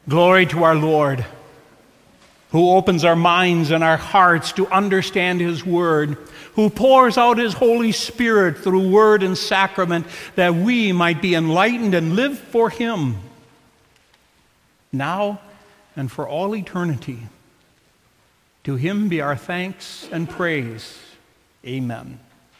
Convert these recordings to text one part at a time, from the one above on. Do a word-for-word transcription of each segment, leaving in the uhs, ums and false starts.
Glory to our Lord, who opens our minds and our hearts to understand His Word, who pours out His Holy Spirit through Word and Sacrament that we might be enlightened and live for Him, now and for all eternity. To Him be our thanks and praise. Amen.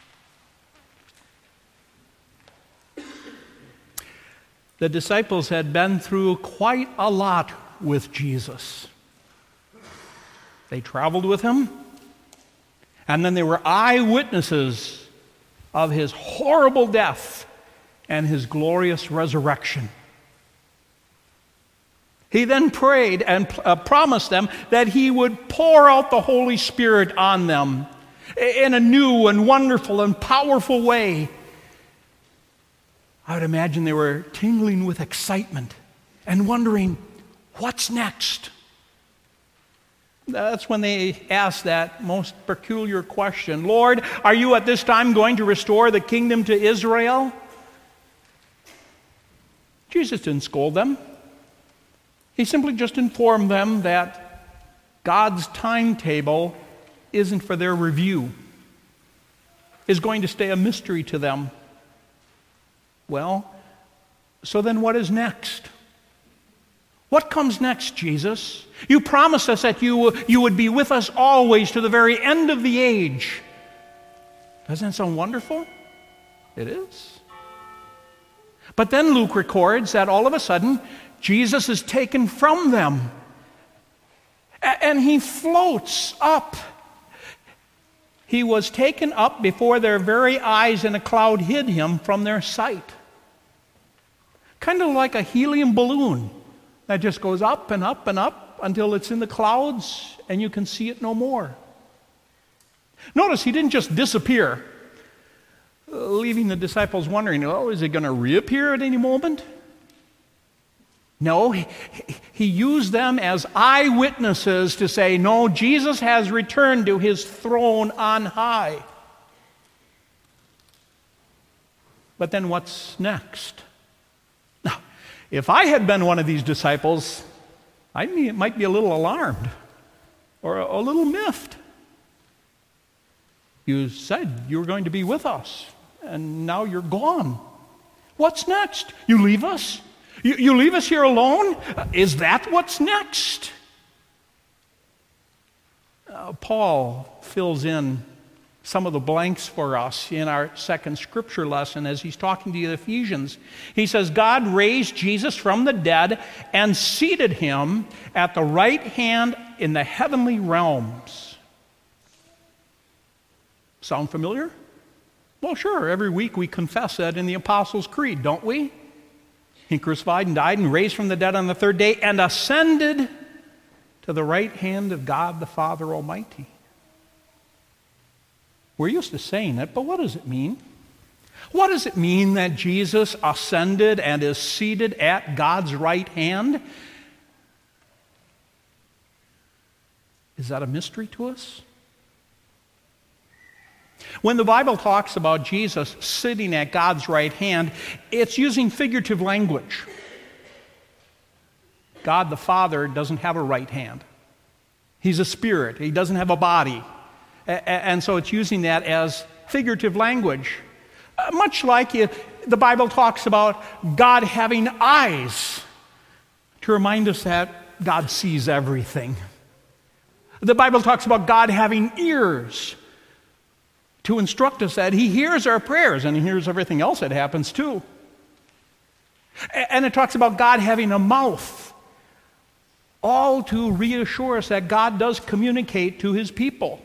The disciples had been through quite a lot with Jesus. They traveled with Him, and then they were eyewitnesses of His horrible death and His glorious resurrection. He then prayed and uh, promised them that He would pour out the Holy Spirit on them in a new and wonderful and powerful way. I would imagine they were tingling with excitement and wondering, what's next? That's when they asked that most peculiar question, Lord, are you at this time going to restore the kingdom to Israel? Jesus didn't scold them. He simply just informed them that God's timetable isn't for their review, is going to stay a mystery to them. Well, so then what is next? What comes next, Jesus? You promised us that you, you would be with us always to the very end of the age. Doesn't that sound wonderful? It is. But then Luke records that all of a sudden, Jesus is taken from them, and He floats up. He was taken up before their very eyes, and a cloud hid Him from their sight. Kind of like a helium balloon that just goes up and up and up until it's in the clouds and you can see it no more. Notice He didn't just disappear, leaving the disciples wondering, oh, is He going to reappear at any moment? No, he, he used them as eyewitnesses to say, no, Jesus has returned to His throne on high. But then what's next? Now, if I had been one of these disciples, I might be a little alarmed or a, a little miffed. You said you were going to be with us, and now you're gone. What's next? You leave us? You, you leave us here alone? Is that what's next? Uh, Paul fills in some of the blanks for us in our second scripture lesson as he's talking to the Ephesians. He says, God raised Jesus from the dead and seated Him at the right hand in the heavenly realms. Sound familiar? Well, sure. Every week we confess that in the Apostles' Creed, don't we? He crucified and died and raised from the dead on the third day and ascended to the right hand of God the Father Almighty. We're used to saying it, but what does it mean? What does it mean that Jesus ascended and is seated at God's right hand? Is that a mystery to us? When the Bible talks about Jesus sitting at God's right hand, it's using figurative language. God the Father doesn't have a right hand. He's a spirit. He doesn't have a body. And so it's using that as figurative language. Much like the Bible talks about God having eyes to remind us that God sees everything. The Bible talks about God having ears to instruct us that He hears our prayers and He hears everything else that happens too. And it talks about God having a mouth, all to reassure us that God does communicate to His people.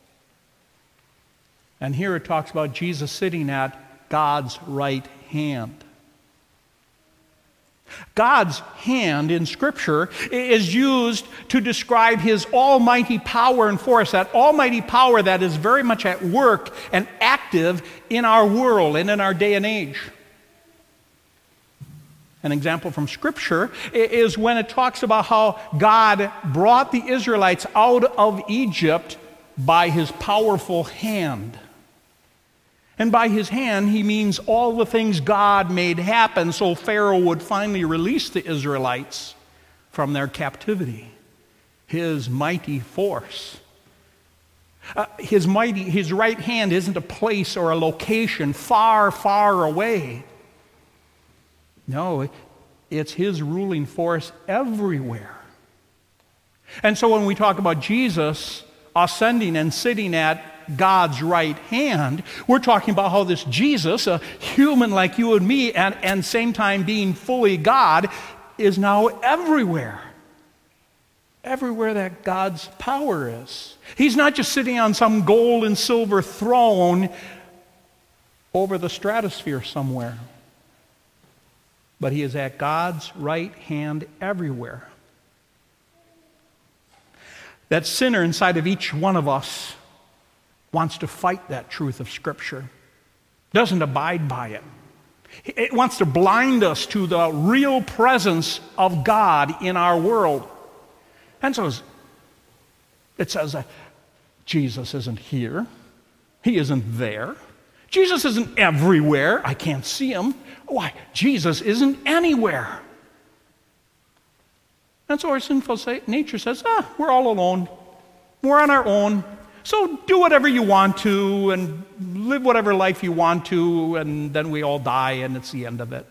And here it talks about Jesus sitting at God's right hand. God's hand in Scripture is used to describe His almighty power and force, that almighty power that is very much at work and active in our world and in our day and age. An example from Scripture is when it talks about how God brought the Israelites out of Egypt by His powerful hand. And by His hand, He means all the things God made happen so Pharaoh would finally release the Israelites from their captivity. His mighty force. Uh, his mighty, his right hand isn't a place or a location far, far away. No, it's his ruling force everywhere. And so when we talk about Jesus ascending and sitting at God's right hand, we're talking about how this Jesus, a human like you and me, and, and same time being fully God, is now everywhere. Everywhere that God's power is. He's not just sitting on some gold and silver throne over the stratosphere somewhere, but he is at God's right hand everywhere. That sinner inside of each one of us wants to fight that truth of Scripture, doesn't abide by it. It wants to blind us to the real presence of God in our world. And so it says that Jesus isn't here. He isn't there. Jesus isn't everywhere. I can't see him. Why? Jesus isn't anywhere. And so our sinful nature says, ah, we're all alone. We're on our own. So do whatever you want to and live whatever life you want to, and then we all die and it's the end of it.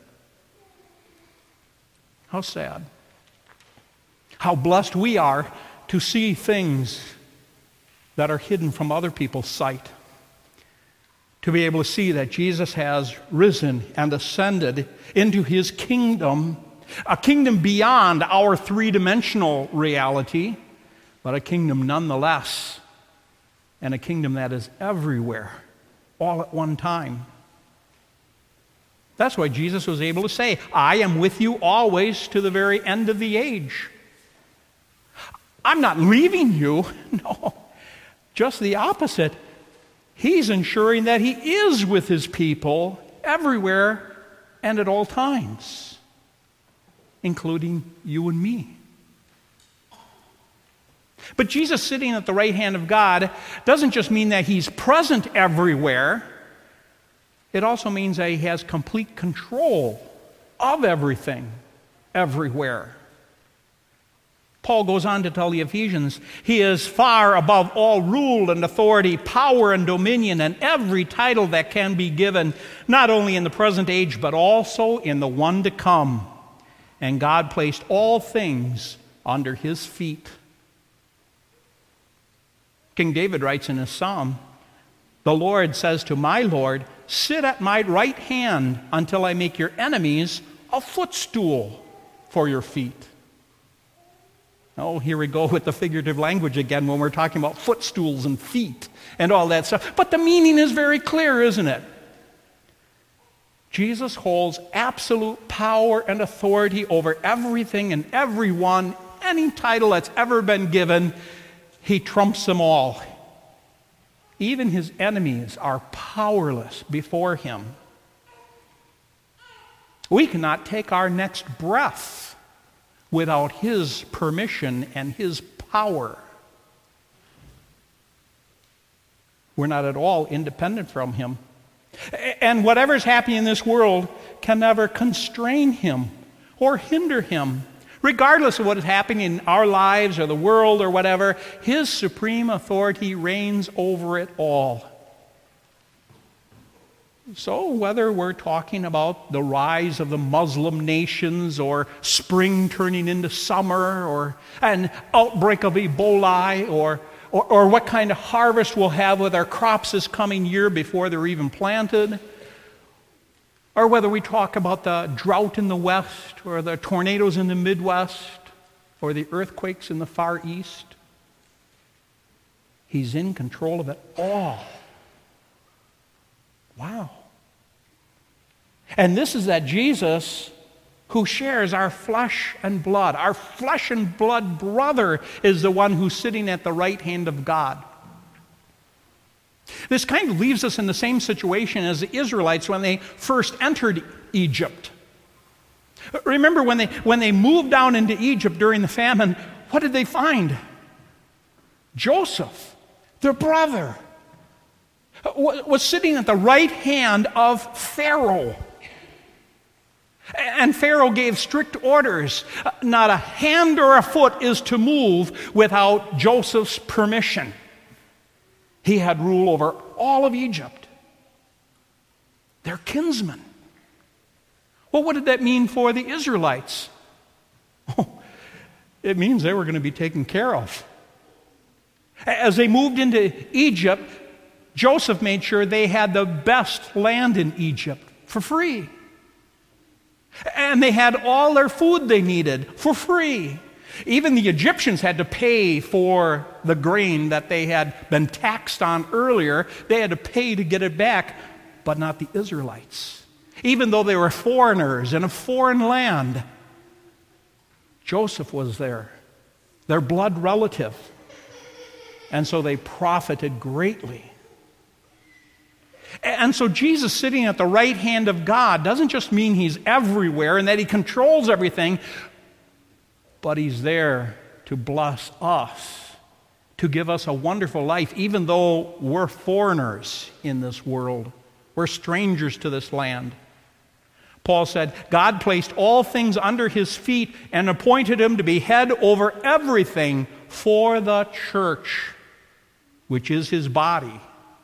How sad. How blessed we are to see things that are hidden from other people's sight. To be able to see that Jesus has risen and ascended into his kingdom, a kingdom beyond our three-dimensional reality, but a kingdom nonetheless, and a kingdom that is everywhere, all at one time. That's why Jesus was able to say, I am with you always to the very end of the age. I'm not leaving you. No, just the opposite. He's ensuring that he is with his people everywhere and at all times, including you and me. But Jesus sitting at the right hand of God doesn't just mean that he's present everywhere. It also means that he has complete control of everything, everywhere. Paul goes on to tell the Ephesians, he is far above all rule and authority, power and dominion, and every title that can be given, not only in the present age, but also in the one to come. And God placed all things under his feet. King David writes in his psalm, the Lord says to my Lord, sit at my right hand until I make your enemies a footstool for your feet. Oh, here we go with the figurative language again when we're talking about footstools and feet and all that stuff. But the meaning is very clear, isn't it? Jesus holds absolute power and authority over everything and everyone. Any title that's ever been given, he trumps them all. Even his enemies are powerless before him. We cannot take our next breath without his permission and his power. We're not at all independent from him. And whatever's happening in this world can never constrain him or hinder him. Regardless of what is happening in our lives or the world or whatever, his supreme authority reigns over it all. So whether we're talking about the rise of the Muslim nations or spring turning into summer or an outbreak of Ebola or, or, or what kind of harvest we'll have with our crops this coming year before they're even planted, or whether we talk about the drought in the West or the tornadoes in the Midwest or the earthquakes in the Far East, he's in control of it all. Wow. And this is that Jesus who shares our flesh and blood. Our flesh and blood brother is the one who's sitting at the right hand of God. This kind of leaves us in the same situation as the Israelites when they first entered Egypt. Remember when they, when they moved down into Egypt during the famine, what did they find? Joseph, their brother, was sitting at the right hand of Pharaoh. And Pharaoh gave strict orders. Not a hand or a foot is to move without Joseph's permission. He had rule over all of Egypt. Their kinsmen. Well, what did that mean for the Israelites? Oh, it means they were going to be taken care of. As they moved into Egypt, Joseph made sure they had the best land in Egypt for free. And they had all their food they needed for free. Even the Egyptians had to pay for the grain that they had been taxed on earlier. They had to pay to get it back, but not the Israelites. Even though they were foreigners in a foreign land, Joseph was there, their blood relative. And so they profited greatly. And so Jesus sitting at the right hand of God doesn't just mean he's everywhere and that he controls everything, but he's there to bless us, to give us a wonderful life, even though we're foreigners in this world. We're strangers to this land. Paul said, God placed all things under his feet and appointed him to be head over everything for the church, which is his body.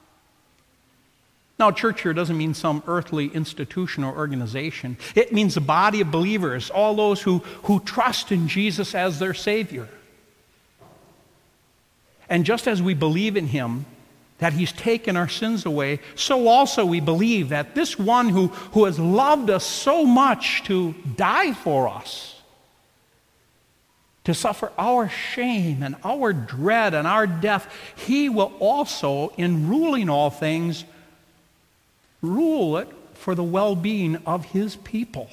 Now, church here doesn't mean some earthly institution or organization. It means the body of believers, all those who, who trust in Jesus as their Savior. And just as we believe in him, that he's taken our sins away, so also we believe that this one who, who has loved us so much to die for us, to suffer our shame and our dread and our death, he will also, in ruling all things, rule it for the well-being of his people.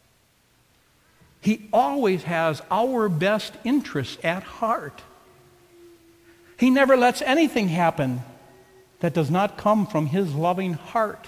He always has our best interests at heart. He never lets anything happen that does not come from his loving heart.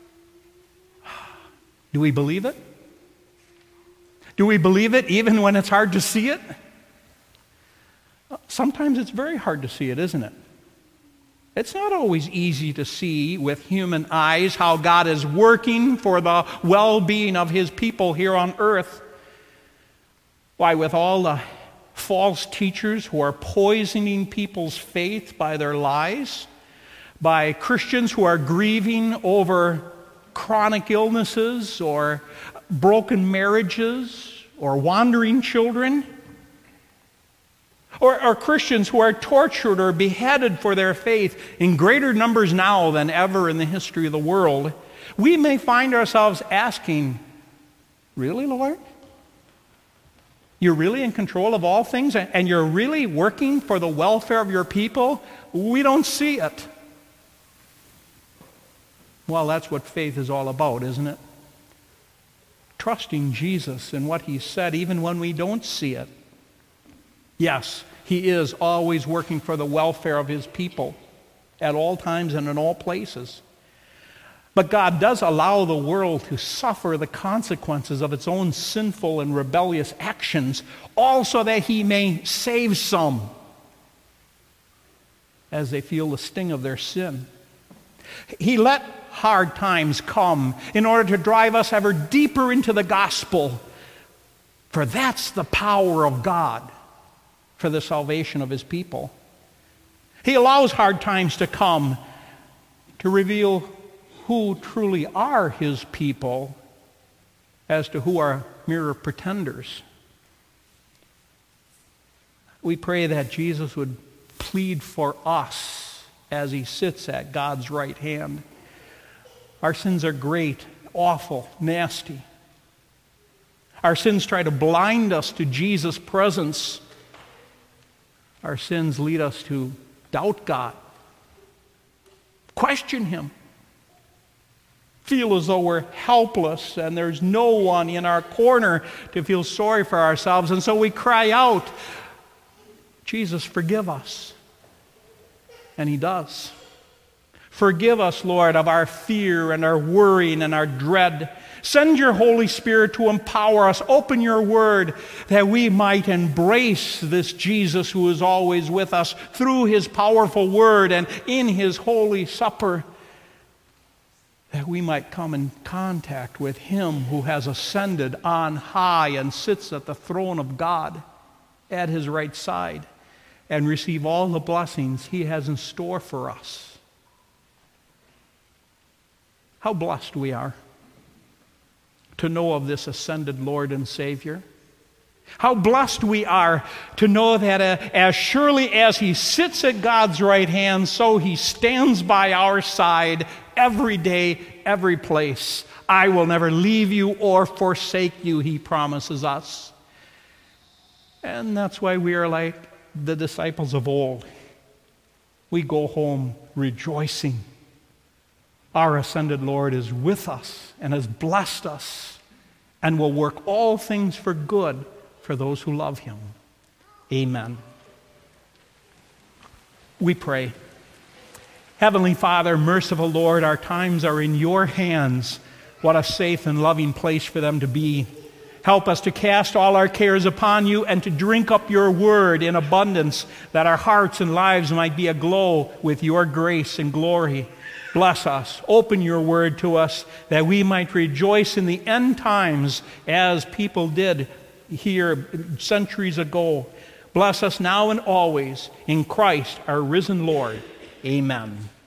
Do we believe it? Do we believe it even when it's hard to see it? Sometimes it's very hard to see it, isn't it? It's not always easy to see with human eyes how God is working for the well-being of his people here on earth. Why, with all the false teachers who are poisoning people's faith by their lies, by Christians who are grieving over chronic illnesses or broken marriages or wandering children, Or, or Christians who are tortured or beheaded for their faith in greater numbers now than ever in the history of the world, we may find ourselves asking, really, Lord? You're really in control of all things and you're really working for the welfare of your people? We don't see it. Well, that's what faith is all about, isn't it? Trusting Jesus in what he said even when we don't see it. Yes, he is always working for the welfare of his people at all times and in all places. But God does allow the world to suffer the consequences of its own sinful and rebellious actions, all so that he may save some as they feel the sting of their sin. He let hard times come in order to drive us ever deeper into the gospel, for that's the power of God for the salvation of his people. He allows hard times to come to reveal who truly are his people as to who are mere pretenders. We pray that Jesus would plead for us as he sits at God's right hand. Our sins are great, awful, nasty. Our sins try to blind us to Jesus' presence. Our sins lead us to doubt God, question him, feel as though we're helpless and there's no one in our corner to feel sorry for ourselves. And so we cry out, Jesus, forgive us. And he does. Forgive us, Lord, of our fear and our worrying and our dread. Send your Holy Spirit to empower us. Open your word that we might embrace this Jesus who is always with us through his powerful word and in his holy supper, that we might come in contact with him who has ascended on high and sits at the throne of God at his right side, and receive all the blessings he has in store for us. How blessed we are to know of this ascended Lord and Savior. How blessed we are to know that uh, as surely as he sits at God's right hand, so he stands by our side every day, every place. I will never leave you or forsake you, he promises us. And that's why we are like the disciples of old. We go home rejoicing. Our ascended Lord is with us and has blessed us and will work all things for good for those who love him. Amen. We pray. Heavenly Father, merciful Lord, our times are in your hands. What a safe and loving place for them to be. Help us to cast all our cares upon you and to drink up your word in abundance, that our hearts and lives might be aglow with your grace and glory. Bless us. Open your word to us, that we might rejoice in the end times as people did here centuries ago. Bless us now and always in Christ, our risen Lord. Amen.